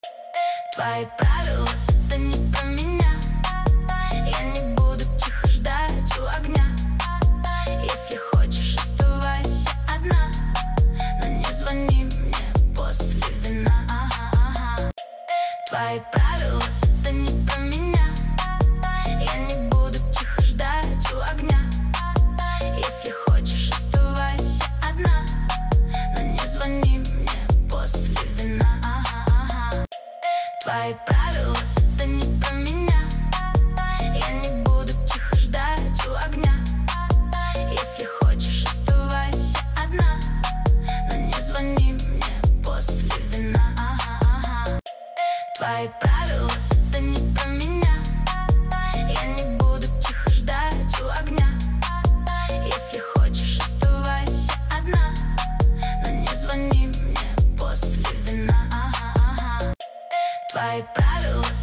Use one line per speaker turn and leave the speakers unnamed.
Твои правила — это не про меня. Я не буду тихо ждать у огня. Если хочешь, оставайся одна, но не звони мне после вина. Твои правила — это не про меня. Я не буду тихо ждать у огня. Если хочешь, оставайся одна, но не звони мне после вина. Твои правила — это не про меня. Я не буду тихо ждать у огня. Если хочешь, оставайся одна, но не звони мне после вина. Твои правила — это не про меня. Я не буду тихо ждать у огня. Если хочешь, оставайся одна, но не звони мне после вина. Твои правила